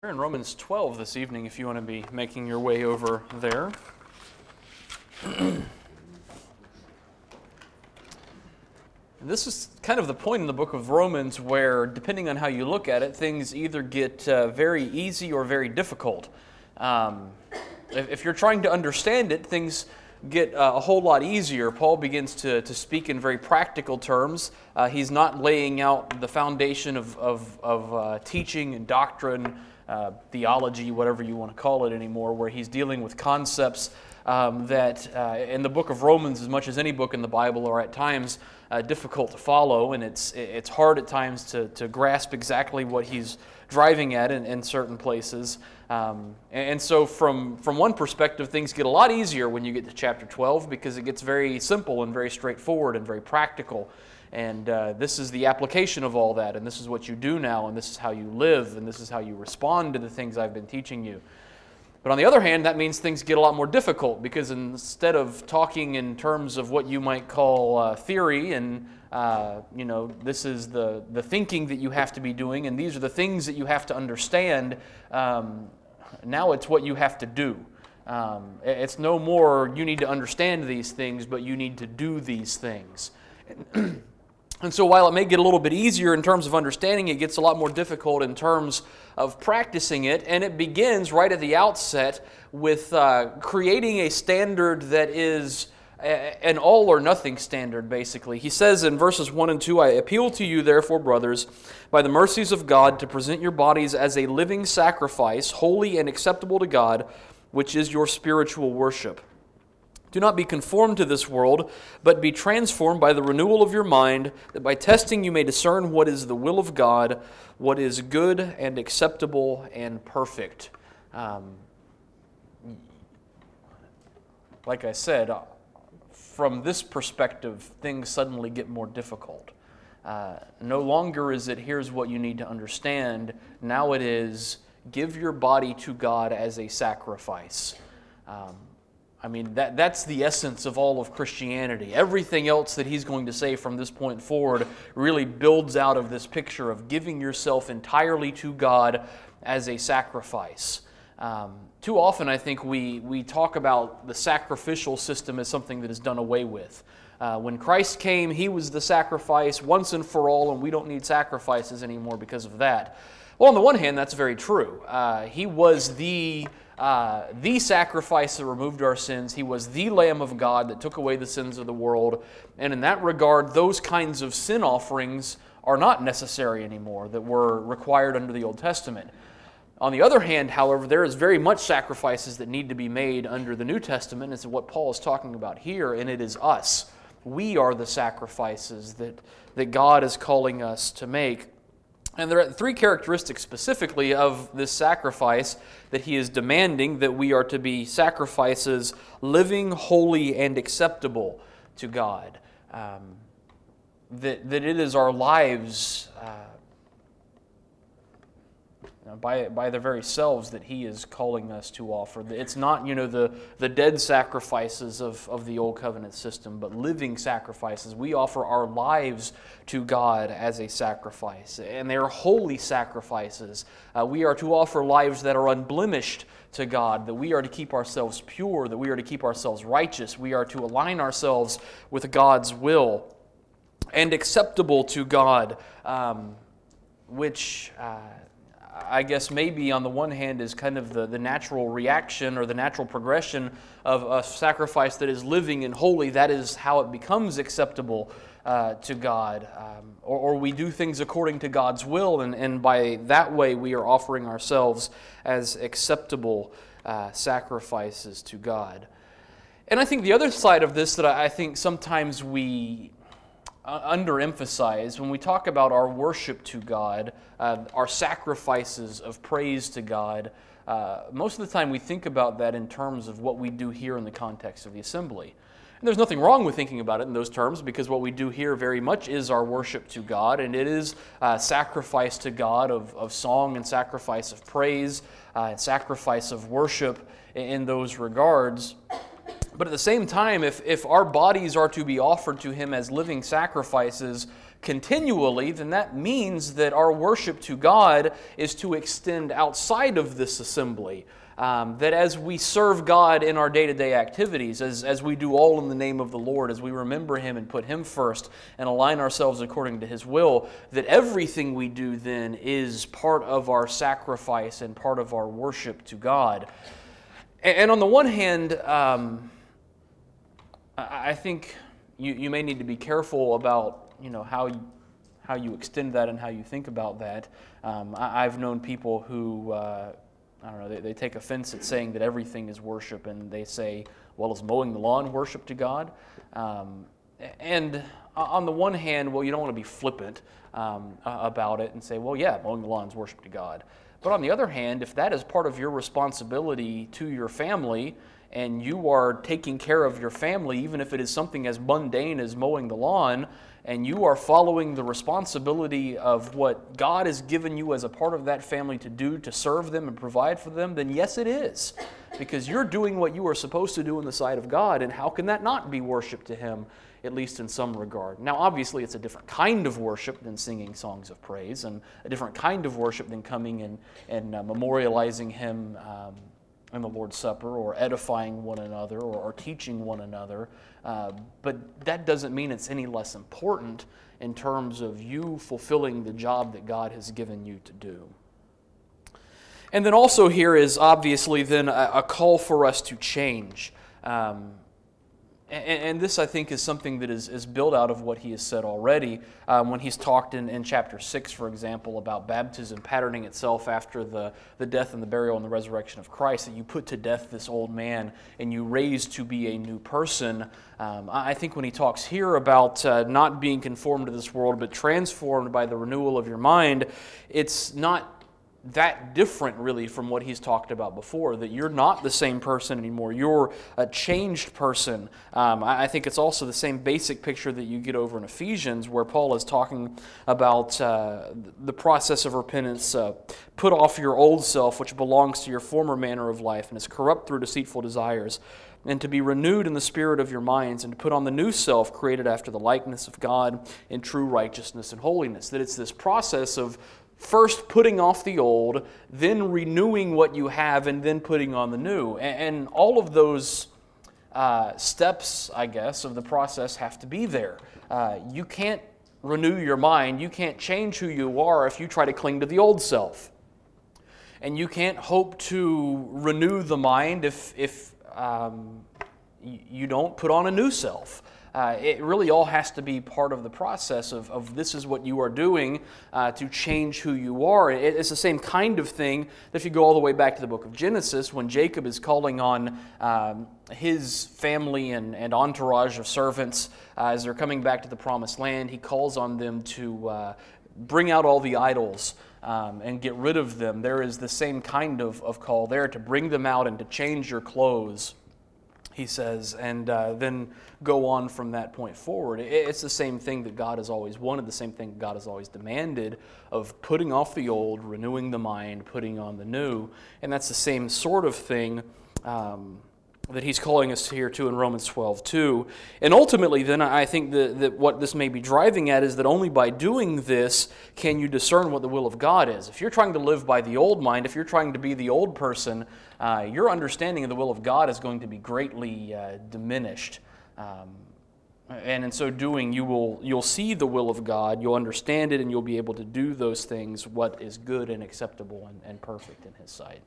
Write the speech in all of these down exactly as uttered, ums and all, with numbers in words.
We're in Romans twelve this evening if you want to be making your way over there. And this is kind of the point in the book of Romans where, depending on how you look at it, things either get uh, very easy or very difficult. Um, if, if you're trying to understand it, things get uh, a whole lot easier. Paul begins to, to speak in very practical terms. Uh, he's not laying out the foundation of, of, of uh, teaching and doctrine, Uh, theology, whatever you want to call it anymore, where he's dealing with concepts um, that uh, in the book of Romans, as much as any book in the Bible, are at times uh, difficult to follow, and it's it's hard at times to, to grasp exactly what he's driving at in, in certain places. Um, and, and so from, from one perspective, things get a lot easier when you get to chapter twelve because it gets very simple and very straightforward and very practical. And uh, this is the application of all that, and this is what you do now, and this is how you live, and this is how you respond to the things I've been teaching you. But on the other hand, that means things get a lot more difficult, because instead of talking in terms of what you might call uh, theory, and uh, you know, this is the, the thinking that you have to be doing, and these are the things that you have to understand, um, now it's what you have to do. Um, it's no more you need to understand these things, but you need to do these things. And so while it may get a little bit easier in terms of understanding, it gets a lot more difficult in terms of practicing it. And it begins right at the outset with uh, creating a standard that is a, an all or nothing standard, basically. He says in verses one and two, "I appeal to you, therefore, brothers, by the mercies of God, to present your bodies as a living sacrifice, holy and acceptable to God, which is your spiritual worship. Do not be conformed to this world, but be transformed by the renewal of your mind, that by testing you may discern what is the will of God, what is good and acceptable and perfect." Um, like I said, from this perspective, things suddenly get more difficult. Uh, no longer is it, here's what you need to understand. Now it is, give your body to God as a sacrifice. Um, I mean, that that's the essence of all of Christianity. Everything else that he's going to say from this point forward really builds out of this picture of giving yourself entirely to God as a sacrifice. Um, too often, I think, we, we talk about the sacrificial system as something that is done away with. Uh, when Christ came, he was the sacrifice once and for all, and we don't need sacrifices anymore because of that. Well, on the one hand, that's very true. Uh, he was the... Uh, the sacrifice that removed our sins. He was the Lamb of God that took away the sins of the world. And in that regard, those kinds of sin offerings are not necessary anymore that were required under the Old Testament. On the other hand, however, there is very much sacrifices that need to be made under the New Testament. It's what Paul is talking about here, and it is us. We are the sacrifices that, that God is calling us to make. And there are three characteristics specifically of this sacrifice that he is demanding, that we are to be sacrifices living, holy, and acceptable to God. Um, that, that it is our lives uh, by, by their very selves that he is calling us to offer. It's not, you know, the, the dead sacrifices of, of the Old Covenant system, but living sacrifices. We offer our lives to God as a sacrifice, and they are holy sacrifices. Uh, we are to offer lives that are unblemished to God, that we are to keep ourselves pure, that we are to keep ourselves righteous. We are to align ourselves with God's will, and acceptable to God, um, which... Uh, I guess maybe on the one hand is kind of the, the natural reaction or the natural progression of a sacrifice that is living and holy. That is how it becomes acceptable uh, to God. Um, or, or we do things according to God's will, and, and by that way we are offering ourselves as acceptable uh, sacrifices to God. And I think the other side of this that I think sometimes we underemphasize when we talk about our worship to God, uh, our sacrifices of praise to God. Uh, most of the time we think about that in terms of what we do here in the context of the assembly. And there's nothing wrong with thinking about it in those terms, because what we do here very much is our worship to God, and it is uh, sacrifice to God of, of song and sacrifice of praise uh, and sacrifice of worship in, in those regards. But at the same time, if, if our bodies are to be offered to Him as living sacrifices continually, then that means that our worship to God is to extend outside of this assembly. Um, that as we serve God in our day-to-day activities, as, as we do all in the name of the Lord, as we remember Him and put Him first and align ourselves according to His will, that everything we do then is part of our sacrifice and part of our worship to God. And, and on the one hand, um, I think you, you may need to be careful about, you know, how you, how you extend that and how you think about that. Um, I, I've known people who... Uh, I don't know, they, they take offense at saying that everything is worship, and they say, well, is mowing the lawn worship to God? Um, and on the one hand, well, you don't want to be flippant um, about it and say, well, yeah, mowing the lawn is worship to God. But on the other hand, if that is part of your responsibility to your family, and you are taking care of your family, even if it is something as mundane as mowing the lawn, and you are following the responsibility of what God has given you as a part of that family to do, to serve them and provide for them, then yes, it is. Because you're doing what you are supposed to do in the sight of God, and how can that not be worship to Him, at least in some regard? Now, obviously, it's a different kind of worship than singing songs of praise, and a different kind of worship than coming and, and uh, memorializing Him um, in the Lord's Supper, or edifying one another, or, or teaching one another. Uh, but that doesn't mean it's any less important in terms of you fulfilling the job that God has given you to do. And then also here is obviously then a, a call for us to change. Um, And, and this, I think, is something that is, is built out of what he has said already um, when he's talked in, in chapter six, for example, about baptism patterning itself after the, the death and the burial and the resurrection of Christ, that you put to death this old man and you raise to be a new person. Um, I think when he talks here about uh, not being conformed to this world, but transformed by the renewal of your mind, it's not that different really from what he's talked about before, that you're not the same person anymore. You're a changed person. Um, I think it's also the same basic picture that you get over in Ephesians, where Paul is talking about uh, the process of repentance. Uh, Put off your old self, which belongs to your former manner of life and is corrupt through deceitful desires, and to be renewed in the spirit of your minds, and to put on the new self, created after the likeness of God in true righteousness and holiness. That it's this process of first putting off the old, then renewing what you have, and then putting on the new. And all of those uh, steps, I guess, of the process have to be there. Uh, you can't renew your mind. You can't change who you are if you try to cling to the old self. And you can't hope to renew the mind if, if um, you don't put on a new self. Uh, it really all has to be part of the process of, of this is what you are doing uh, to change who you are. It, it's the same kind of thing that if you go all the way back to the book of Genesis, when Jacob is calling on um, his family and, and entourage of servants uh, as they're coming back to the promised land, he calls on them to uh, bring out all the idols um, and get rid of them. There is the same kind of, of call there to bring them out and to change your clothes, he says, and uh, then go on from that point forward. It's the same thing that God has always wanted, the same thing God has always demanded, of putting off the old, renewing the mind, putting on the new. And that's the same sort of thing um, that he's calling us here to in Romans twelve two. And ultimately then, I think that, that what this may be driving at is that only by doing this can you discern what the will of God is. If you're trying to live by the old mind, if you're trying to be the old person, uh, your understanding of the will of God is going to be greatly uh, diminished. Um, and in so doing, you will you'll see the will of God, you'll understand it, and you'll be able to do those things, what is good and acceptable and, and perfect in His sight.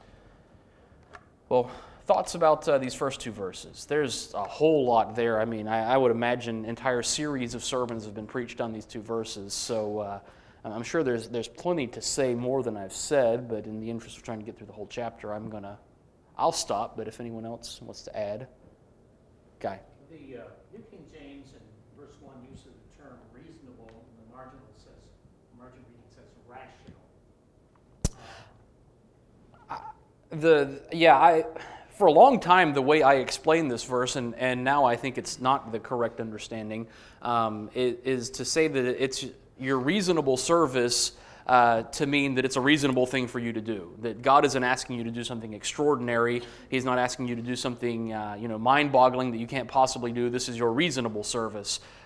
Well, thoughts about uh, these first two verses. There's a whole lot there. I mean, I, I would imagine entire series of sermons have been preached on these two verses, so uh, I'm sure there's there's plenty to say more than I've said, but in the interest of trying to get through the whole chapter, I'm gonna, I'll stop, but if anyone else wants to add. Guy. The uh, New King James in verse one uses the term reasonable, and the margin says, margin reading says rational. Uh, the yeah, I for a long time the way I explained this verse, and, and now I think it's not the correct understanding, um, is, is to say that it's your reasonable service Uh, to mean that it's a reasonable thing for you to do. That God isn't asking you to do something extraordinary. He's not asking you to do something uh, you know, mind-boggling that you can't possibly do. This is your reasonable service.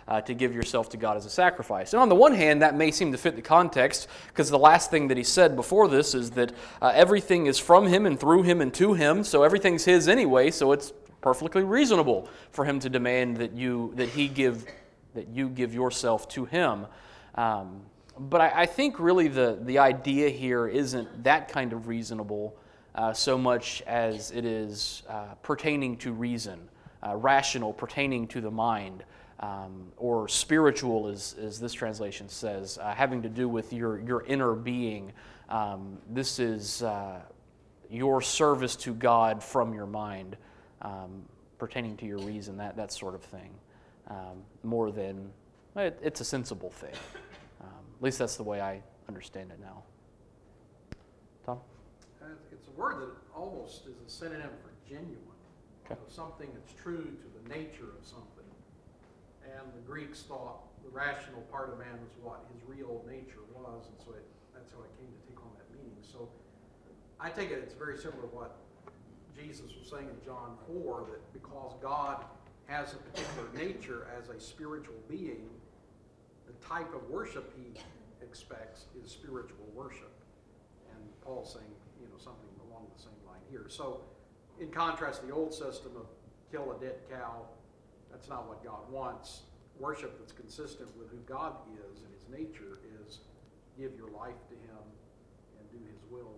uh, to give yourself to God as a sacrifice. And on the one hand, that may seem to fit the context, because the last thing that he said before this is that uh, everything is from him and through him and to him, so everything's his anyway, so it's perfectly reasonable for him to demand that you that he give that you give yourself to him. Um, but I, I think really the, the idea here isn't that kind of reasonable uh, so much as it is uh, pertaining to reason, uh, rational, pertaining to the mind, um, or spiritual, as, as this translation says, uh, having to do with your, your inner being. Um, this is uh, your service to God from your mind. Um, pertaining to your reason, that, that sort of thing, um, more than, it, it's a sensible thing. Um, at least that's the way I understand it now. Tom? Uh, It's a word that almost is a synonym for genuine. Okay. So something that's true to the nature of something. And the Greeks thought the rational part of man was what his real nature was, and so it, that's how it came to take on that meaning. So I take it it's very similar to what Jesus was saying in John four, that because God has a particular nature as a spiritual being, the type of worship he expects is spiritual worship. And Paul's saying, you know, something along the same line here. So in contrast, the old system of kill a dead cow, that's not what God wants. Worship that's consistent with who God is and his nature is give your life to him and do his will.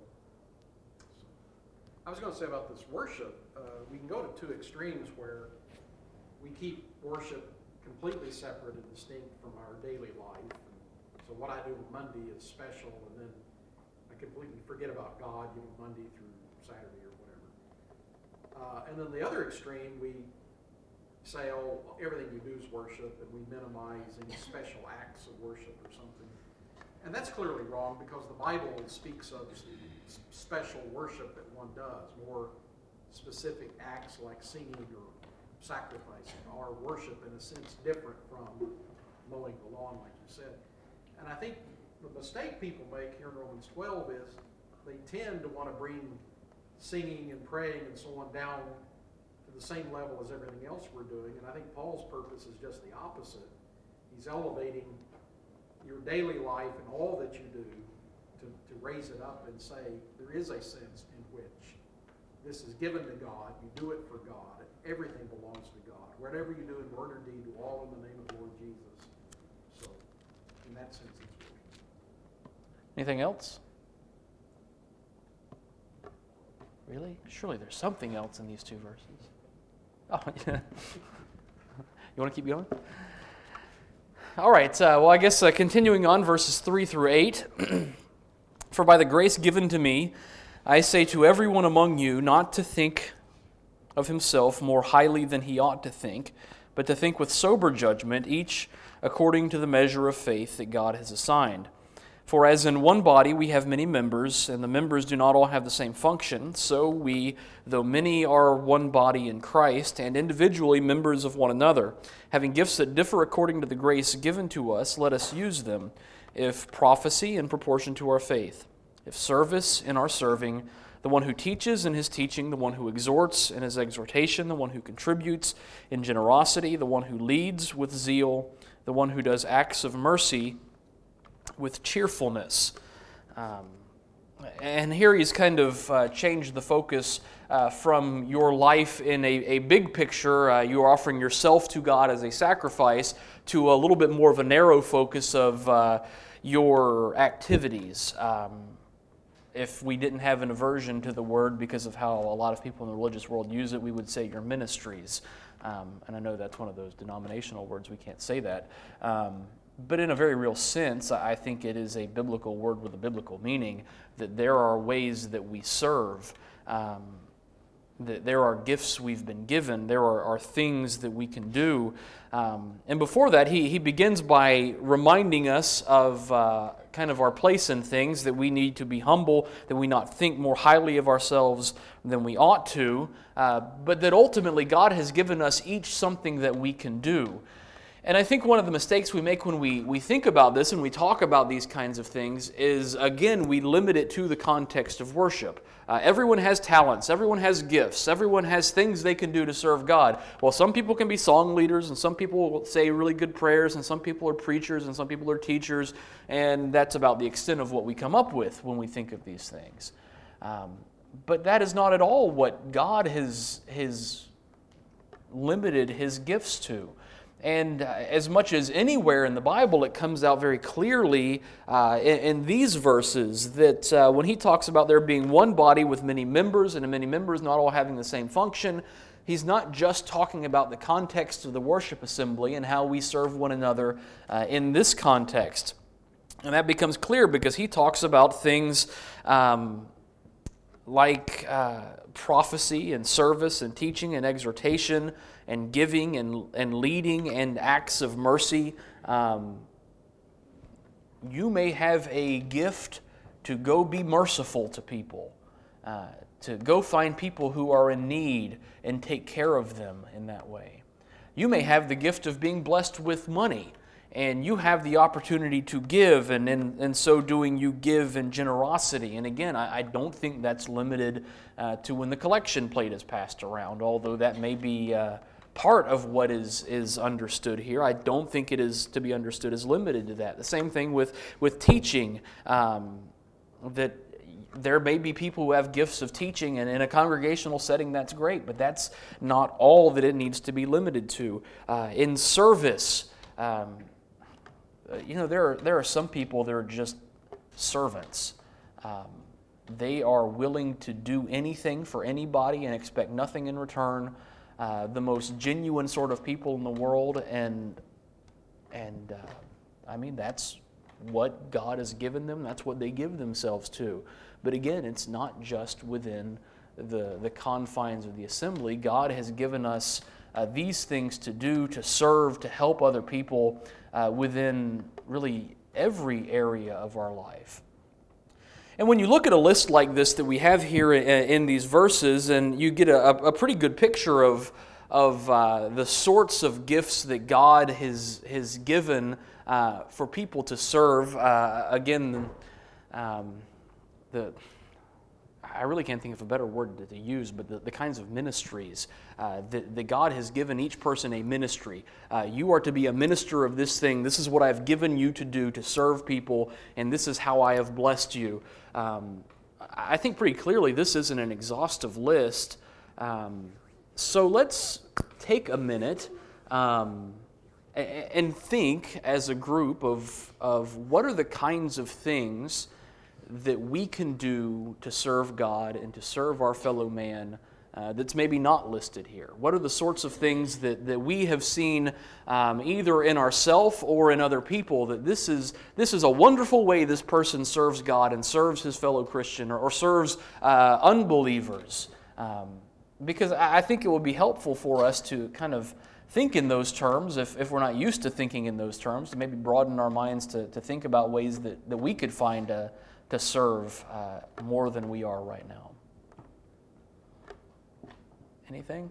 I was going to say about this worship, uh, we can go to two extremes where we keep worship completely separate and distinct from our daily life. And so what I do on Monday is special, and then I completely forget about God, you know, Monday through Saturday or whatever. Uh, and then the other extreme, we say, oh, everything you do is worship, and we minimize any special acts of worship or something. And that's clearly wrong, because the Bible speaks of special worship that one does, more specific acts like singing or sacrificing are worship in a sense different from mowing the lawn, like you said. And I think the mistake people make here in Romans twelve is they tend to want to bring singing and praying and so on down to the same level as everything else we're doing. And I think Paul's purpose is just the opposite. He's elevating your daily life and all that you do to, to raise it up and say there is a sense in which this is given to God, you do it for God, everything belongs to God. Whatever you do in word or deed, do all in the name of the Lord Jesus. So, in that sense, it's worship. Anything else? Really? Surely there's something else in these two verses. Oh, yeah. You want to keep going? All right, uh, well, I guess uh, continuing on, verses three through eight. For by the grace given to me, I say to everyone among you not to think of himself more highly than he ought to think, but to think with sober judgment, each according to the measure of faith that God has assigned. For as in one body we have many members, and the members do not all have the same function, so we, though many, are one body in Christ, and individually members of one another. Having gifts that differ according to the grace given to us, let us use them. If prophecy, in proportion to our faith. If service, in our serving. The one who teaches, in his teaching. The one who exhorts, in his exhortation. The one who contributes, in generosity. The one who leads, with zeal. The one who does acts of mercy, with cheerfulness. Um, and here he's kind of uh, changed the focus uh, from your life in a, a big picture, uh, you are offering yourself to God as a sacrifice, to a little bit more of a narrow focus of uh, your activities. Um, if we didn't have an aversion to the word because of how a lot of people in the religious world use it, we would say your ministries. Um, and I know that's one of those denominational words, we can't say that. Um, But in a very real sense, I think it is a biblical word with a biblical meaning, that there are ways that we serve, um, that there are gifts we've been given, there are, are things that we can do. Um, and before that, he, he begins by reminding us of uh, kind of our place in things, that we need to be humble, that we not think more highly of ourselves than we ought to, uh, but that ultimately God has given us each something that we can do. And I think one of the mistakes we make when we, we think about this and we talk about these kinds of things is, again, we limit it to the context of worship. Uh, everyone has talents, everyone has gifts, everyone has things they can do to serve God. Well, some people can be song leaders, and some people will say really good prayers, and some people are preachers, and some people are teachers, and that's about the extent of what we come up with when we think of these things. Um, but that is not at all what God has, has limited His gifts to. And uh, as much as anywhere in the Bible, it comes out very clearly uh, in, in these verses that uh, when he talks about there being one body with many members and many members not all having the same function, he's not just talking about the context of the worship assembly and how we serve one another uh, in this context. And that becomes clear because he talks about things um, like uh, prophecy and service and teaching and exhortation and giving and, and leading and acts of mercy. Um, you may have a gift to go be merciful to people, uh, to go find people who are in need and take care of them in that way. You may have the gift of being blessed with money, and you have the opportunity to give, and in, in so doing you give in generosity. And again, I, I don't think that's limited uh, to when the collection plate is passed around, although that may be uh, part of what is, is understood here. I don't think it is to be understood as limited to that. The same thing with, with teaching, um, that there may be people who have gifts of teaching, and in a congregational setting that's great, but that's not all that it needs to be limited to. Uh, in service, um, you know, there are, there are some people that are just servants. Um, they are willing to do anything for anybody and expect nothing in return. Uh, the most genuine sort of people in the world, and and uh, I mean, that's what God has given them. That's what they give themselves to. But again, it's not just within the, the confines of the assembly. God has given us uh, these things to do, to serve, to help other people uh, within really every area of our life. And when you look at a list like this that we have here in these verses, and you get a, a pretty good picture of, of uh, the sorts of gifts that God has, has given uh, for people to serve. Uh, again, um, the I really can't think of a better word to, to use, but the, the kinds of ministries uh, that, that God has given each person a ministry. Uh, you are to be a minister of this thing. This is what I've given you to do, to serve people, and this is how I have blessed you. Um, I think pretty clearly this isn't an exhaustive list. Um, so let's take a minute um, and think as a group of, of what are the kinds of things that we can do to serve God and to serve our fellow man uh, that's maybe not listed here. What are the sorts of things that, that we have seen um, either in ourselves or in other people, that this is this is a wonderful way this person serves God and serves his fellow Christian, or, or serves uh, unbelievers. Um, because I think it would be helpful for us to kind of think in those terms, if, if we're not used to thinking in those terms, to maybe broaden our minds to, to think about ways that, that we could find a to serve uh, more than we are right now. Anything?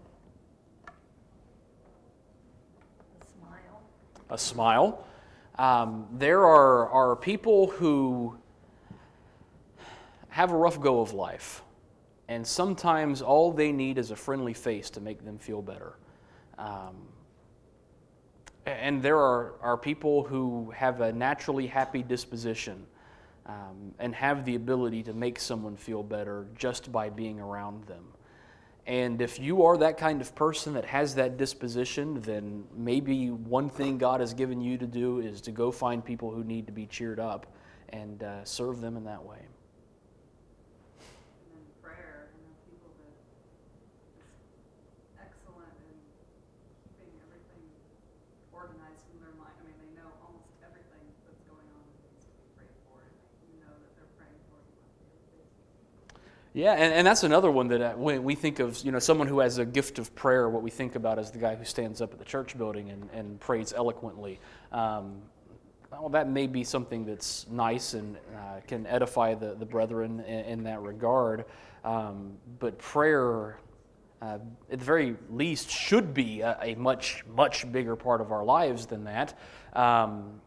A smile. A smile. Um, there are, are people who have a rough go of life, and sometimes all they need is a friendly face to make them feel better. Um, and there are, are people who have a naturally happy disposition, Um, and have the ability to make someone feel better just by being around them. And if you are that kind of person that has that disposition, then maybe one thing God has given you to do is to go find people who need to be cheered up and uh, serve them in that way. And then prayer, you know, people that is excellent in keeping everything organized in their mind. I mean, they know almost everything that's going on that needs to be prayed for, and you know that they're praying for you on a daily basis. Yeah, and, and that's another one that uh, when we think of, you know, someone who has a gift of prayer, what we think about is the guy who stands up at the church building and, and prays eloquently. Um, well, that may be something that's nice and uh, can edify the, the brethren in, in that regard. Um, but prayer, uh, at the very least, should be a, a much, much bigger part of our lives than that. Um,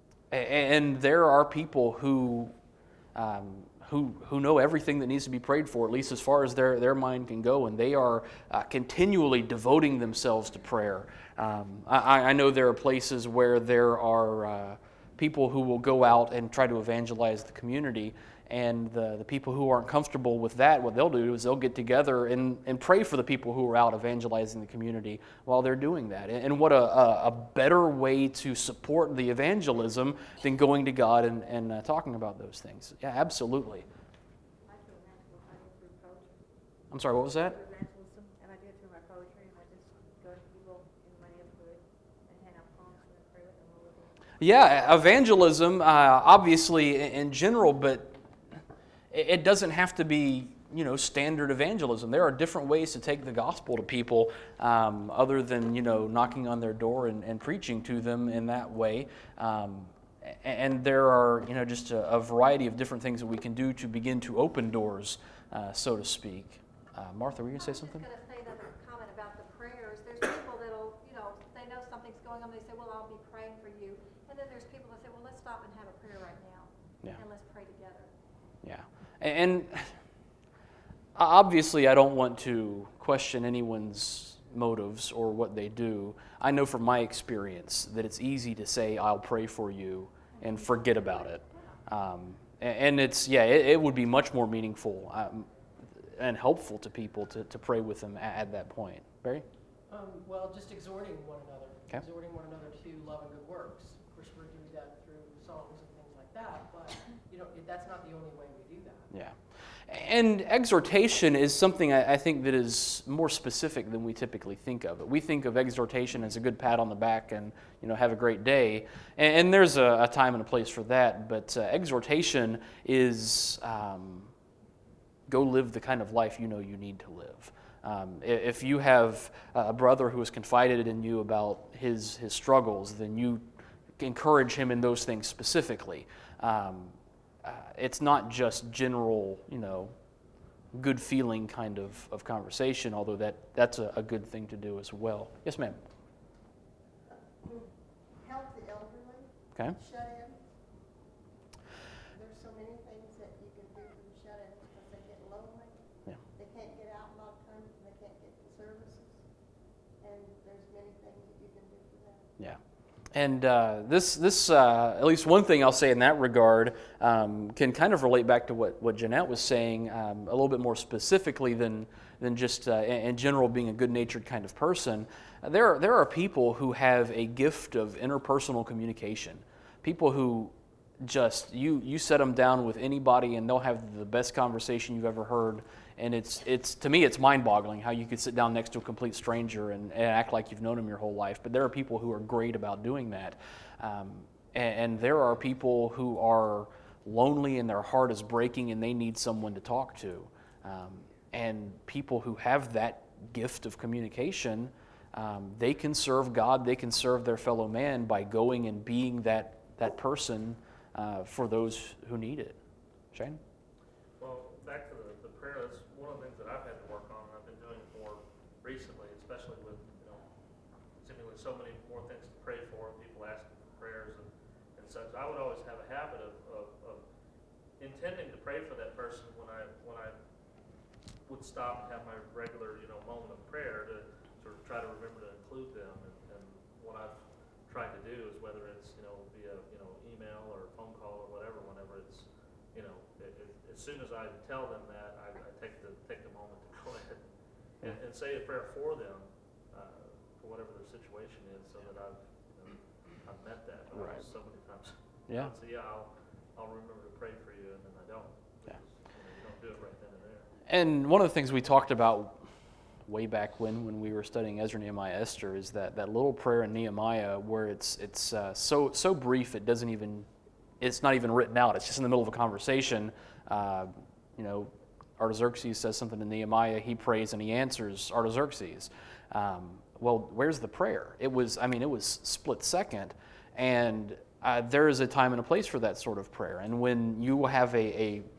and there are people who, um, who, who know everything that needs to be prayed for, at least as far as their, their mind can go, and they are uh, continually devoting themselves to prayer. Um, I, I know there are places where there are uh, people who will go out and try to evangelize the community, and the, the people who aren't comfortable with that, what they'll do is they'll get together and, and pray for the people who are out evangelizing the community while they're doing that. And, and what a, a, a better way to support the evangelism than going to God and, and uh, talking about those things. Yeah, absolutely. I do evangelism. I do through poetry. I'm sorry, what was that? I do evangelism, and I do it through my poetry, and I just go to people in my neighborhood and hand out poems and pray with them a little bit. Yeah, evangelism, uh, obviously in general, but it doesn't have to be, you know, standard evangelism. There are different ways to take the gospel to people um, other than, you know, knocking on their door and, and preaching to them in that way. Um, and there are, you know, just a, a variety of different things that we can do to begin to open doors, uh, so to speak. Uh, Martha, were you going to say something? I was just going to say another comment about the prayers. There's people that'll, you know, they know something's going on. They say, well, I'll be praying for you. And then there's people that say, well, let's stop and have a prayer right now. Yeah. And let's pray together. Yeah. And obviously, I don't want to question anyone's motives or what they do. I know from my experience that it's easy to say, I'll pray for you, and forget about it. Um, and it's, yeah, it, it would be much more meaningful um, and helpful to people to, to pray with them at, at that point. Barry? Um, well, just exhorting one another, Okay. exhorting one another to love and good works. Of course, we're doing that through songs and things like that, but you know, it, that's not the only way we do that. Yeah. And exhortation is something I, I think that is more specific than we typically think of it. We think of exhortation as a good pat on the back and, you know, have a great day. And, and there's a, a time and a place for that. But uh, exhortation is um, go live the kind of life you know you need to live. Um, if you have a brother who has confided in you about his, his struggles, then you encourage him in those things specifically. Um, Uh, it's not just general, you know, good feeling kind of, of conversation, although that, that's a, a good thing to do as well. Yes, ma'am. Help the elderly, Okay. shut-in. There's so many things that you can do for the shut-ins because they get lonely. Yeah. They can't get out a lot of times, and they can't get the services. And there's many things that you can do for them. Yeah. And uh, this, this uh, at least one thing I'll say in that regard um, can kind of relate back to what, what Jeanette was saying um, a little bit more specifically than, than just uh, in general being a good-natured kind of person. Uh, there, are, there are people who have a gift of interpersonal communication. People who just, you, you set them down with anybody and they'll have the best conversation you've ever heard. And it's, it's to me, it's mind-boggling how you could sit down next to a complete stranger and, and act like you've known him your whole life. But there are people who are great about doing that. Um, and, and there are people who are lonely and their heart is breaking and they need someone to talk to. Um, and people who have that gift of communication, um, they can serve God, they can serve their fellow man by going and being that, that person uh, for those who need it. Shane? Well, back to the, the prayer, that's one of the things that I've had to work on, and I've been doing more recently, especially with, you know, seemingly so many more things to pray for, and people asking for prayers and, and such. I would always have a habit of, of, of intending to pray for that person when I when I would stop and have my regular, you know, moment of prayer to sort of try to remember to include them. And, and what I've tried to do is whether it's, you know, via, you know, email or phone call or whatever, whenever it's, you know, it, it, as soon as I tell them that, I, I take the take the moment to go ahead and, and say a prayer for them, uh, for whatever their situation is, so that I've, you know, I've met that. But Right. so many times, Yeah. I'll say, yeah, I'll, I'll remember to pray for you, and then I don't. Yeah. Because, you know, you don't do it right then and there. And one of the things we talked about way back when, when we were studying Ezra, Nehemiah, Esther, is that, that little prayer in Nehemiah where it's it's uh, so so brief it doesn't even it's not even written out. It's just in the middle of a conversation. Uh, you know, Artaxerxes says something to Nehemiah. He prays and he answers Artaxerxes. Um, well, where's the prayer? It was I mean it was split second, and uh, there is a time and a place for that sort of prayer. And when you have a, a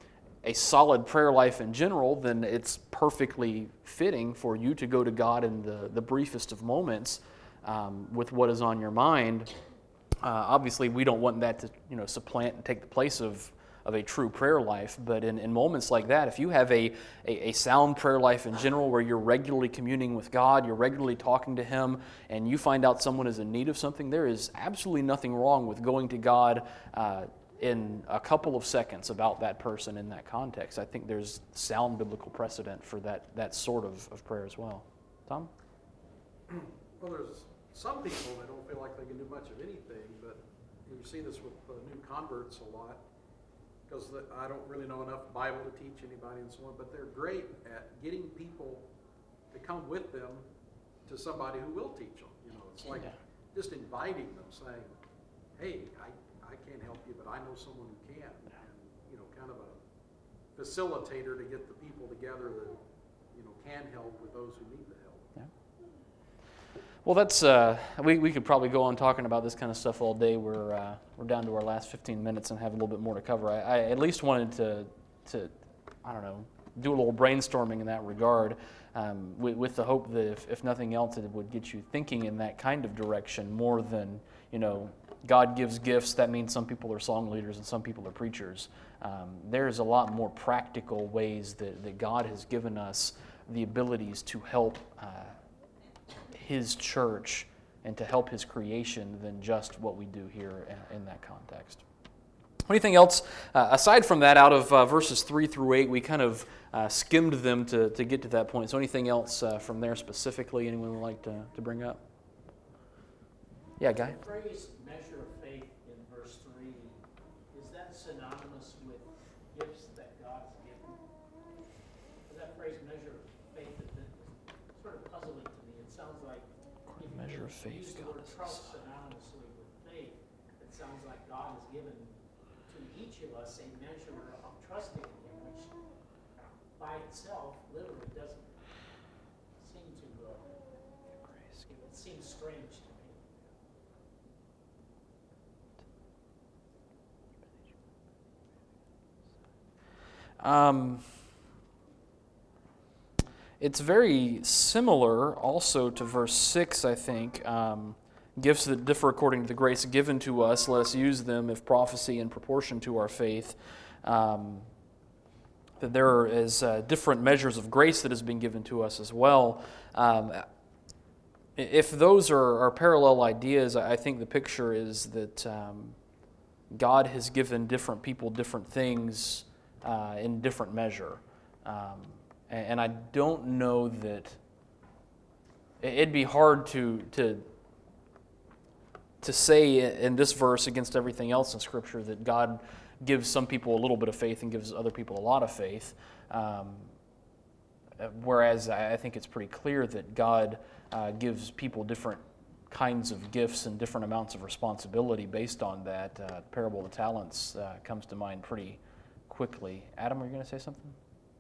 a solid prayer life in general, then it's perfectly fitting for you to go to God in the, the briefest of moments um, with what is on your mind. Uh, obviously, we don't want that to, you know, supplant and take the place of, of a true prayer life. But in, in moments like that, if you have a, a, a sound prayer life in general, where you're regularly communing with God, you're regularly talking to Him, and you find out someone is in need of something, there is absolutely nothing wrong with going to God uh, in a couple of seconds about that person in that context. I think there's sound biblical precedent for that, that sort of, of prayer as well. Tom? Well, there's some people that don't feel like they can do much of anything, but you see this with uh, new converts a lot, because I don't really know enough Bible to teach anybody and so on, but they're great at getting people to come with them to somebody who will teach them. You know, it's like Yeah. just inviting them, saying, hey, I, I can't help you, but I know someone who can. And, you know, kind of a facilitator to get the people together that, you know, can help with those who need the help. Well, that's uh, we we could probably go on talking about this kind of stuff all day. We're uh, we're down to our last fifteen minutes and have a little bit more to cover. I, I at least wanted to to I don't know do a little brainstorming in that regard, um, with, with the hope that if, if nothing else, it would get you thinking in that kind of direction more than, you know, God gives gifts. That means some people are song leaders and some people are preachers. Um, there's a lot more practical ways that, that God has given us the abilities to help Uh, His church and to help His creation than just what we do here in, in that context. Anything else? Uh, aside from that, out of uh, verses three through eight, we kind of uh, skimmed them to, to get to that point. So anything else uh, from there specifically anyone would like to, to bring up? Yeah, Guy? The phrase measure of faith in verse three, is that synonymous with gifts that God's given? That phrase measure of faith is sort of puzzling to me. It sounds like if you Measure of faith, use the God word is- trust synonymously with faith, it sounds like God has given to each of us a measure of trusting in Him, which by itself literally doesn't seem to, uh, it seems strange to me. Um, it's very similar also to verse six, I think. Um, gifts that differ according to the grace given to us, let us use them, if prophecy in proportion to our faith. Um, that there is uh, different measures of grace that has been given to us as well. Um, if those are, are parallel ideas, I think the picture is that um, God has given different people different things uh, in different measure. Um, and, and I don't know that it'd be hard to to to say in this verse against everything else in Scripture that God gives some people a little bit of faith and gives other people a lot of faith. Um, whereas I think it's pretty clear that God uh, gives people different kinds of gifts and different amounts of responsibility based on that. Uh, Parable of the Talents uh, comes to mind pretty quickly. Adam, are you going to say something?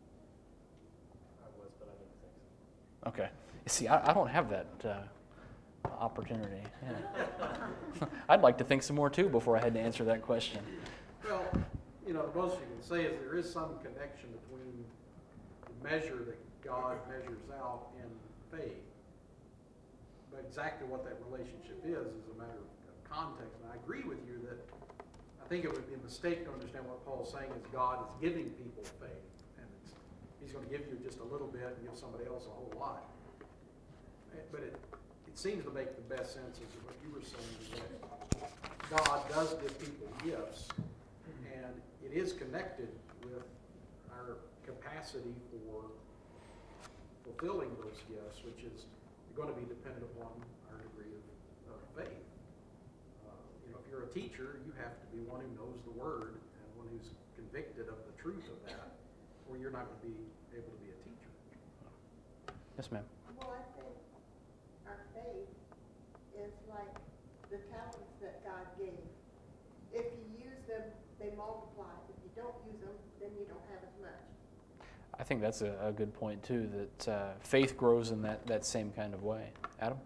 I was, but I didn't think so. Okay. You see, I, I don't have that uh, opportunity. Yeah. I'd like to think some more too before I had to answer that question. Well, you know, the most you can say is there is some connection between the measure that God measures out and faith. But exactly what that relationship is is a matter of context. And I agree with you that I think it would be a mistake to understand what Paul's saying is God is giving people faith. And it's, He's going to give you just a little bit and give somebody else a whole lot. But it, it seems to make the best sense of what you were saying, is that God does give people gifts, and it is connected with our capacity for fulfilling those gifts, which is going to be dependent upon our degree of, of faith. Uh, you know, if you're a teacher, you have to be one who knows the Word and one who's convicted of the truth of that, or you're not going to be able to be a teacher. Yes, ma'am. Well, I think our faith is like the talents that God gave. If you use them, they multiply. If you don't use them, then you don't have as much. I think that's a, a good point too, that uh, faith grows in that, that same kind of way. Adam?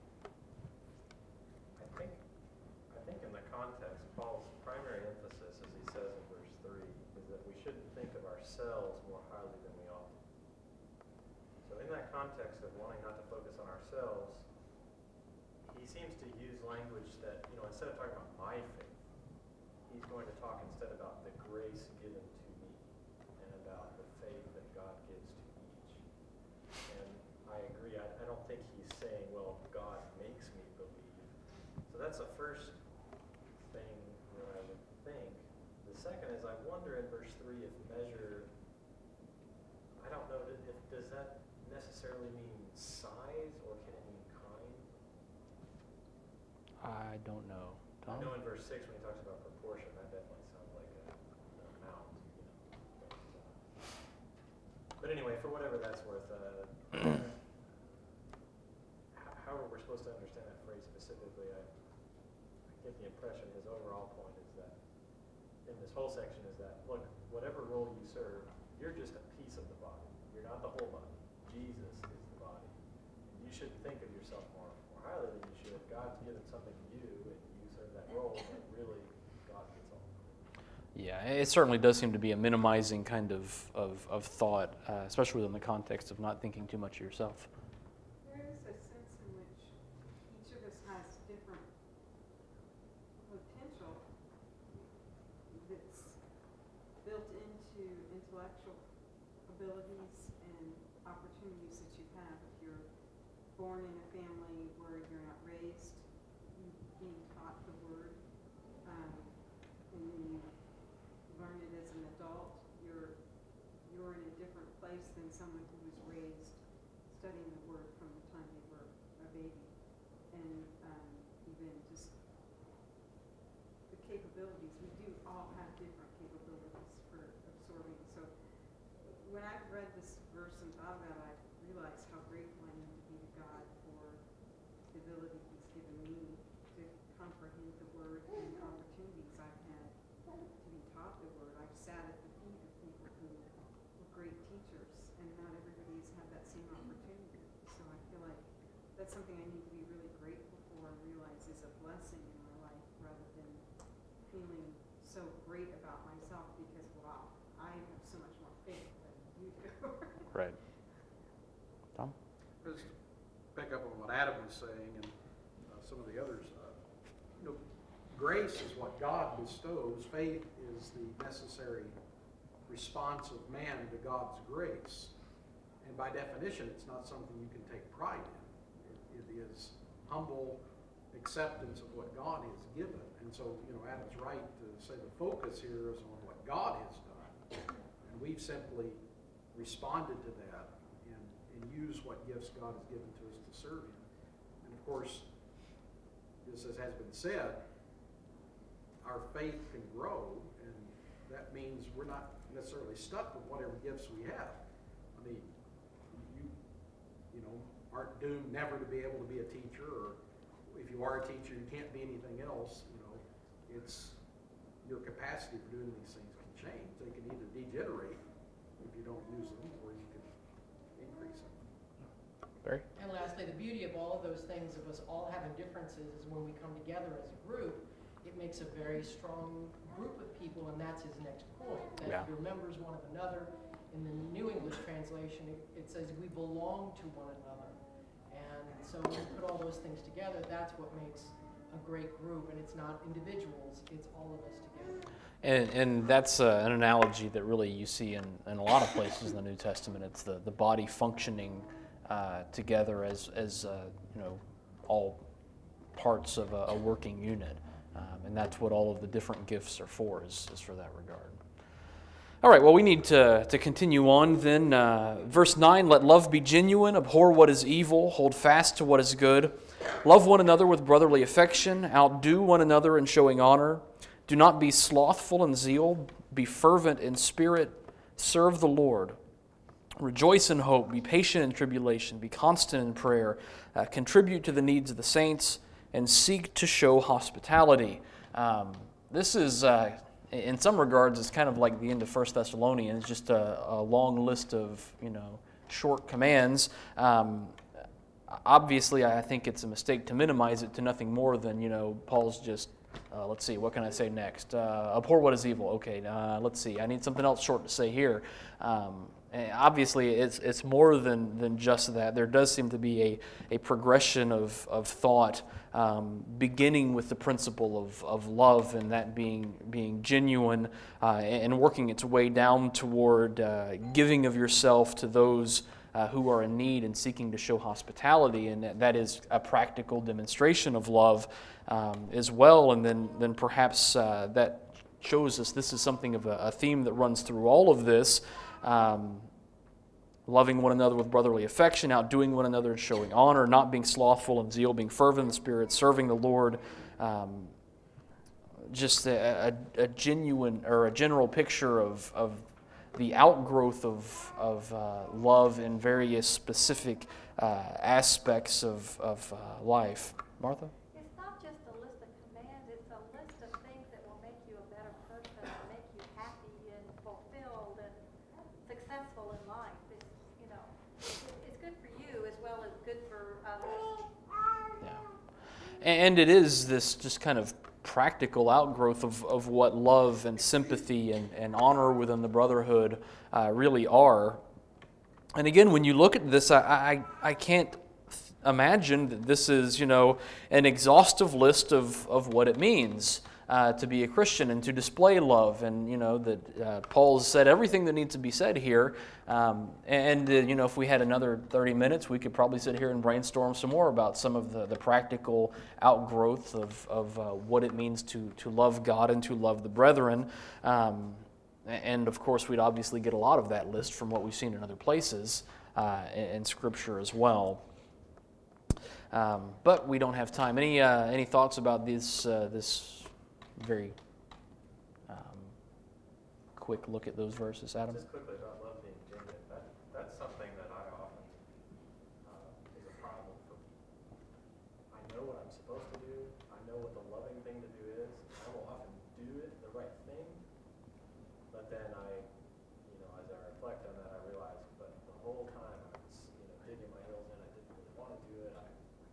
I think, I think in the context, Paul's primary emphasis, as he says in verse three, is that we shouldn't think of ourselves that context of wanting not to focus on ourselves, he seems to use language that, you know, instead of talking about my faith, he's going to talk instead about the grace given to me and about the faith that God gives to each. And I agree, I, I don't think he's saying, well, God makes me believe. So that's the first thing that I would think. The second is, I wonder in verse three if measure, I don't know, if, does that necessarily mean size or can it mean kind? I don't know. I Tom? know in verse six when he talks about proportion, that definitely sounds like a, an amount, you know. But, uh, but anyway, for whatever that's worth, uh, h- however we're supposed to understand that phrase specifically, I, I get the impression his overall point is that, in this whole section, is that, look, whatever role you serve, you're just a piece of the body. You're not the whole body. Jesus is the body. And you shouldn't think of yourself more, more highly than you should. God's given something to you, and you serve that role, but really, God gets all of it. Yeah, it certainly does seem to be a minimizing kind of, of, of thought, uh, especially within the context of not thinking too much of yourself. There is a sense in which each of us has different potential that's built into intellectual abilities and opportunities that you have. If you're born in a family where you're not raised being taught the word, um, and then you learn it as an adult, you're you're in a different place than someone who was raised studying the word from the time they were a baby. And um, even just the capabilities, we do all have different capabilities for absorbing. So when I read this verse and thought about it, I realized how grateful I need to be to God for the ability he's given me to comprehend the word and the opportunities I've had to be taught the word. I've sat at the feet of people who were great teachers, and not everybody has had that same opportunity. So I feel like that's something I need to be really grateful for and realize is a blessing in my life, rather than feeling so great about myself because, wow, I have so much more faith than you do. Right. Tom? Just pick up on what Adam was saying and uh, some of the others. Uh, you know, grace is what God bestows. Faith is the necessary response of man to God's grace. And by definition, it's not something you can take pride in. It, it is humble acceptance of what God has given. And so, you know, Adam's right to say the focus here is on what God has done. And we've simply responded to that and, and used what gifts God has given to us to serve Him. And of course, just as has been said, our faith can grow, and that means we're not necessarily stuck with whatever gifts we have. I mean, you, you know, aren't doomed never to be able to be a teacher, or if you are a teacher, you can't be anything else. You know, it's your capacity for doing these things can change. They can either degenerate if you don't use them, or you can increase them. Barry? And lastly, the beauty of all of those things, of us all having differences, is when we come together as a group, it makes a very strong group of people, and that's his next point. That Yeah. you're members one of another. In the New English translation, it, it says we belong to one another. And so when you put all those things together, that's what makes a great group. And it's not individuals, it's all of us together. And, and that's uh, an analogy that really you see in, in a lot of places in the New Testament. It's the, the body functioning uh, together as, as uh, you know, all parts of a, a working unit. Um, and that's what all of the different gifts are for, is, is for that regard. All right, well, we need to, to continue on then. Uh, verse nine, let love be genuine, abhor what is evil, hold fast to what is good. Love one another with brotherly affection, outdo one another in showing honor. Do not be slothful in zeal, be fervent in spirit, serve the Lord. Rejoice in hope, be patient in tribulation, be constant in prayer, uh, contribute to the needs of the saints, and seek to show hospitality. Um, this is... Uh, In some regards, it's kind of like the end of First Thessalonians, just a, a long list of, you know, short commands. Um, obviously, I think it's a mistake to minimize it to nothing more than, you know, Paul's just, uh, let's see, what can I say next? Uh, abhor what is evil. Okay, uh, let's see, I need something else short to say here. Um, And obviously, it's it's more than, than just that. There does seem to be a, a progression of, of thought, um, beginning with the principle of, of love and that being being genuine, uh, and working its way down toward uh, giving of yourself to those uh, who are in need and seeking to show hospitality, and that, that is a practical demonstration of love um, as well. And then then perhaps uh, that shows us this is something of a, a theme that runs through all of this. Um, loving one another with brotherly affection, outdoing one another, showing honor, not being slothful in zeal, being fervent in the Spirit, serving the Lord. Um, just a, a, a genuine or a general picture of, of the outgrowth of, of uh, love in various specific uh, aspects of, of uh, life. Martha? It's not just a list of commands, it's a list of things that will make you a better person, and make you happy and fulfilled and successful in life. It's, you know, it's, it's good for you as well as good for others. Yeah. And it is this just kind of practical outgrowth of, of what love and sympathy and, and honor within the brotherhood uh, really are. And again, when you look at this, I, I, I can't imagine that this is, you know, an exhaustive list of, of what it means uh, to be a Christian and to display love. And, you know, that uh, Paul's said everything that needs to be said here. Um, and, uh, you know, if we had another thirty minutes, we could probably sit here and brainstorm some more about some of the, the practical outgrowth of, of uh, what it means to, to love God and to love the brethren. Um, and, of course, we'd obviously get a lot of that list from what we've seen in other places uh, in, in Scripture as well. Um, but we don't have time. Any uh, any thoughts about this uh, this very um, quick look at those verses, Adam? Just quickly about love being genuine. That that's something that I often uh, is a problem for me. I know what I'm supposed to do. I know what the loving thing to do is. I will often do it, the right thing, but then I, you know, as I reflect on that, I realize, but the whole time I was, you know, digging my heels in. I didn't really want to do it. I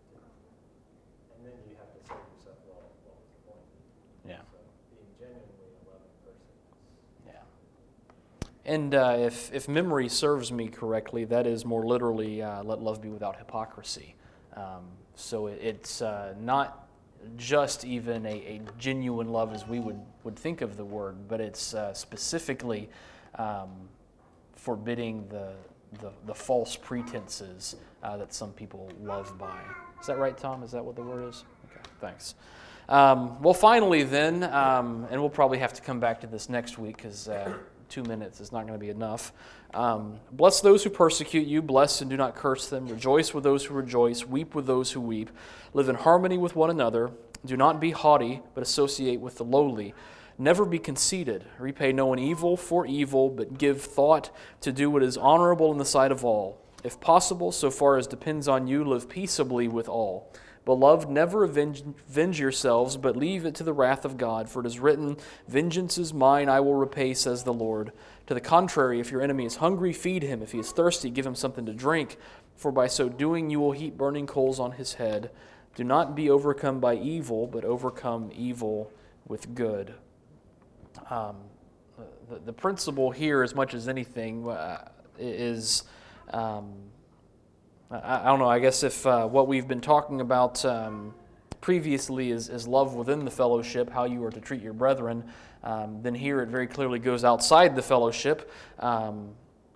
And then you have to say to yourself, well, what was the point? Yeah. So being genuinely a loving person is... Yeah. And uh, if, if memory serves me correctly, that is more literally, uh, let love be without hypocrisy. Um, so it, it's uh, not just even a, a genuine love as we would, would think of the word, but it's uh, specifically um, forbidding the, the, the false pretenses uh, that some people love by. Is that right, Tom? Is that what the word is? Okay, thanks. Um, well, finally then, um, and we'll probably have to come back to this next week because uh, two minutes is not going to be enough. Um, bless those who persecute you, bless and do not curse them. Rejoice with those who rejoice, weep with those who weep. Live in harmony with one another. Do not be haughty, but associate with the lowly. Never be conceited. Repay no one evil for evil, but give thought to do what is honorable in the sight of all. If possible, so far as depends on you, live peaceably with all. Beloved, never avenge, avenge yourselves, but leave it to the wrath of God. For it is written, vengeance is mine, I will repay, says the Lord. To the contrary, if your enemy is hungry, feed him. If he is thirsty, give him something to drink. For by so doing, you will heap burning coals on his head. Do not be overcome by evil, but overcome evil with good. Um, the, the principle here, as much as anything, uh, is... Um, I, I don't know, I guess if uh, what we've been talking about um, previously is, is love within the fellowship, how you are to treat your brethren, um, then here it very clearly goes outside the fellowship. Um,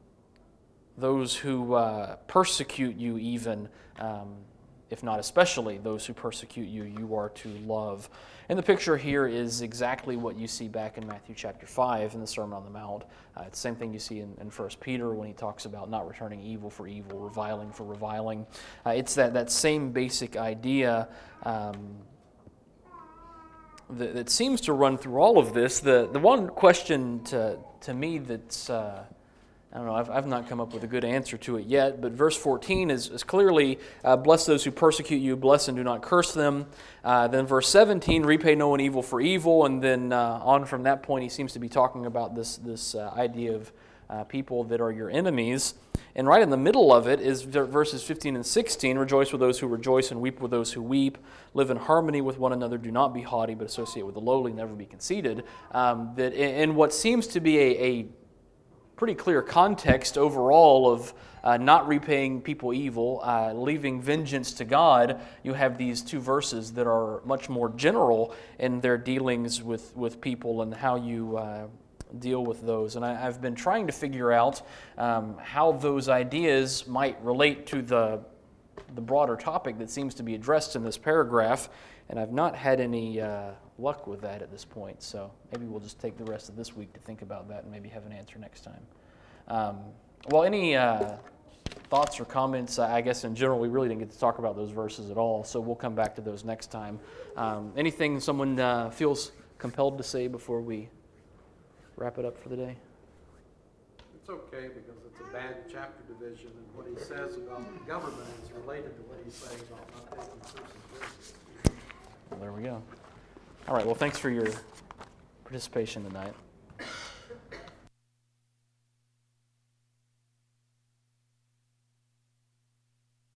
those who uh, persecute you even, um, if not especially those who persecute you, you are to love. And the picture here is exactly what you see back in Matthew chapter five in the Sermon on the Mount. Uh, it's the same thing you see in, in First Peter when he talks about not returning evil for evil, reviling for reviling. Uh, it's that, that same basic idea um, that, that seems to run through all of this. The, the one question to, to me that's... Uh, I don't know, I've, I've not come up with a good answer to it yet, but verse fourteen is, is clearly, uh, bless those who persecute you, bless and do not curse them. Uh, then verse seventeen, repay no one evil for evil, and then uh, on from that point he seems to be talking about this, this uh, idea of uh, people that are your enemies. And right in the middle of it is verses fifteen and sixteen, rejoice with those who rejoice and weep with those who weep. Live in harmony with one another, do not be haughty, but associate with the lowly, never be conceited. Um, that in, in what seems to be a, a pretty clear context overall of uh, not repaying people evil, uh, leaving vengeance to God, you have these two verses that are much more general in their dealings with, with people and how you uh, deal with those. And I, I've been trying to figure out um, how those ideas might relate to the, the broader topic that seems to be addressed in this paragraph, and I've not had any uh, luck with that at this point. So maybe we'll just take the rest of this week to think about that and maybe have an answer next time. Um, well, any uh, thoughts or comments? I guess in general, we really didn't get to talk about those verses at all, so we'll come back to those next time. Um, anything someone uh, feels compelled to say before we wrap it up for the day? It's okay because it's a bad chapter division, and what he says about the government is related to what he's saying about not taking persons seriously. Well, there we go. All right, well, thanks for your participation tonight.